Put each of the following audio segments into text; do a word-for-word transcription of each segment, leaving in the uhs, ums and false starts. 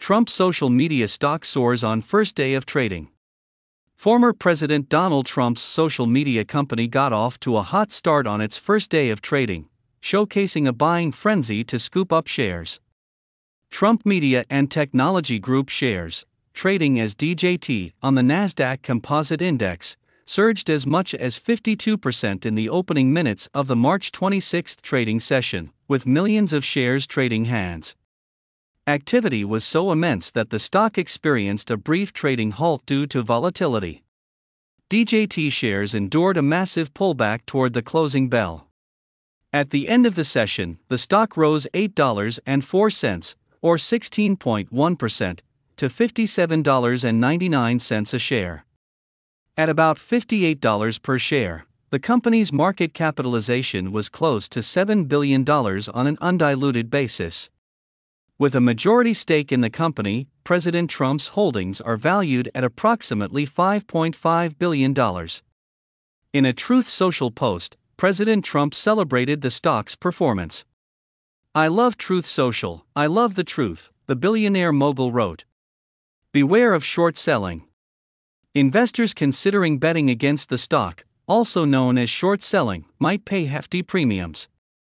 Trump's social media stock soars on first day of trading. Former President Donald Trump's social media company got off to a hot start on its first day of trading, showcasing a buying frenzy to scoop up shares. Trump Media and Technology Group shares, trading as D J T on the Nasdaq Composite Index, surged as much as fifty-two percent in the opening minutes of the March twenty-sixth trading session, with millions of shares trading hands. Activity was so immense that the stock experienced a brief trading halt due to volatility. D J T shares endured a massive pullback toward the closing bell. At the end of the session, the stock rose eight dollars and four cents, or sixteen point one percent, to fifty-seven dollars and ninety-nine cents a share. At about fifty-eight dollars per share, the company's market capitalization was close to seven billion dollars on an undiluted basis. With a majority stake in the company, President Trump's holdings are valued at approximately five point five billion dollars. In a Truth Social post, President Trump celebrated the stock's performance. "I love Truth Social, I love the truth," the billionaire mogul wrote. Beware of short selling. Investors considering betting against the stock, also known as short selling, might pay hefty premiums.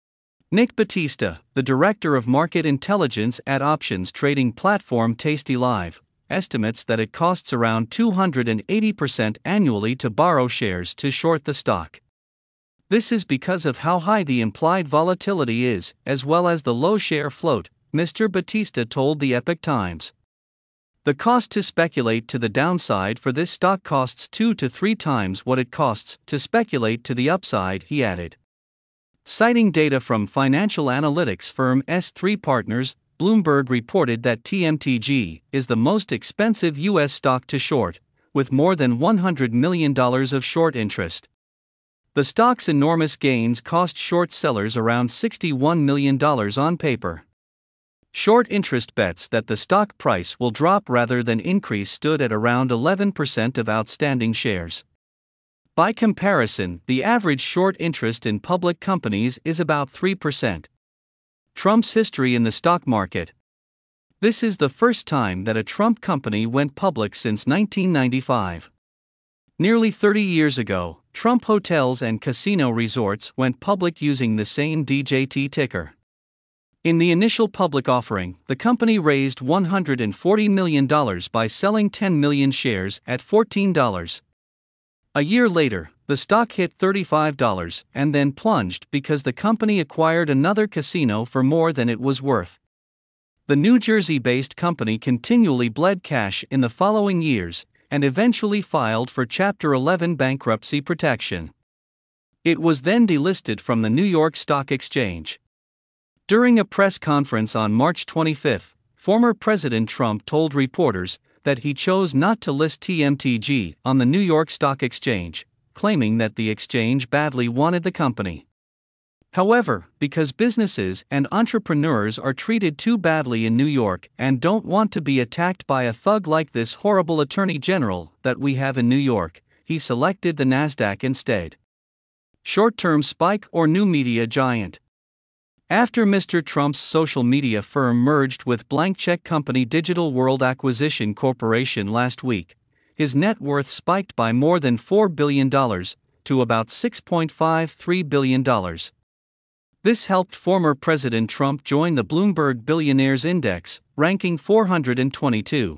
Nick Batista, the director of market intelligence at options trading platform Tasty Live, estimates that it costs around two hundred eighty percent annually to borrow shares to short the stock. This is because of how high the implied volatility is, as well as the low share float, Mister Batista told the Epoch Times. The cost to speculate to the downside for this stock costs two to three times what it costs to speculate to the upside, he added. Citing data from financial analytics firm S three Partners, Bloomberg reported that T M T G is the most expensive U S stock to short, with more than one hundred million dollars of short interest. The stock's enormous gains cost short sellers around sixty-one million dollars on paper. Short interest bets that the stock price will drop rather than increase stood at around eleven percent of outstanding shares. By comparison, the average short interest in public companies is about three percent. Trump's history in the stock market. This is the first time that a Trump company went public since nineteen ninety-five. Nearly thirty years ago, Trump Hotels and Casino Resorts went public using the same D J T ticker. In the initial public offering, the company raised one hundred forty million dollars by selling ten million shares at fourteen dollars. A year later, the stock hit thirty-five dollars and then plunged because the company acquired another casino for more than it was worth. The New Jersey-based company continually bled cash in the following years and eventually filed for Chapter eleven bankruptcy protection. It was then delisted from the New York Stock Exchange. During a press conference on March twenty-fifth, former President Trump told reporters that he chose not to list T M T G on the New York Stock Exchange, claiming that the exchange badly wanted the company. However, because businesses and entrepreneurs are treated too badly in New York and don't want to be attacked by a thug like this horrible attorney general that we have in New York, he selected the Nasdaq instead. Short-term spike or new media giant. After Mister Trump's social media firm merged with blank check company Digital World Acquisition Corporation last week, his net worth spiked by more than four billion dollars to about six point five three billion dollars. This helped former President Trump join the Bloomberg Billionaires Index, ranking four hundred twenty-two.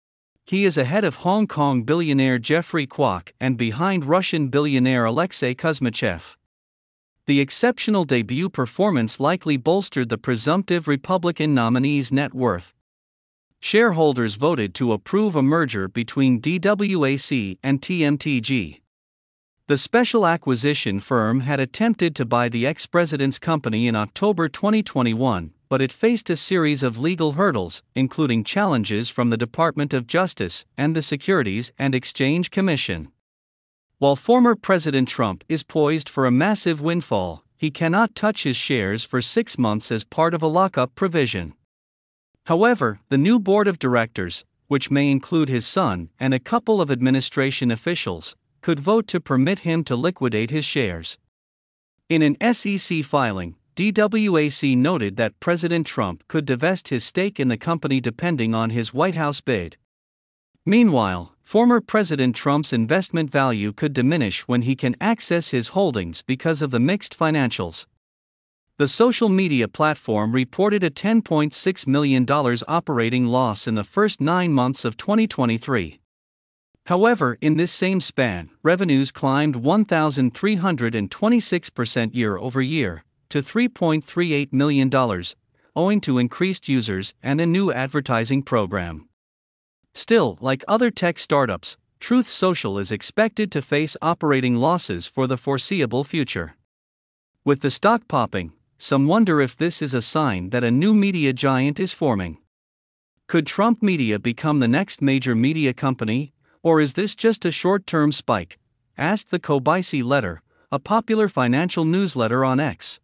He is ahead of Hong Kong billionaire Jeffrey Kwok and behind Russian billionaire Alexei Kuzmichev. The exceptional debut performance likely bolstered the presumptive Republican nominee's net worth. Shareholders voted to approve a merger between D W A C and T M T G. The special acquisition firm had attempted to buy the ex-president's company in October twenty twenty-one, but it faced a series of legal hurdles, including challenges from the Department of Justice and the Securities and Exchange Commission. While former President Trump is poised for a massive windfall, he cannot touch his shares for six months as part of a lockup provision. However, the new board of directors, which may include his son and a couple of administration officials, could vote to permit him to liquidate his shares. In an S E C filing, D W A C noted that President Trump could divest his stake in the company depending on his White House bid. Meanwhile, former President Trump's investment value could diminish when he can access his holdings because of the mixed financials. The social media platform reported a ten point six million dollars operating loss in the first nine months of twenty twenty-three. However, in this same span, revenues climbed one thousand three hundred twenty-six percent year over year to three point three eight million dollars, owing to increased users and a new advertising program. Still, like other tech startups, Truth Social is expected to face operating losses for the foreseeable future. With the stock popping, some wonder if this is a sign that a new media giant is forming. Could Trump Media become the next major media company, or is this just a short-term spike? Asked the Kobeissi Letter, a popular financial newsletter on X.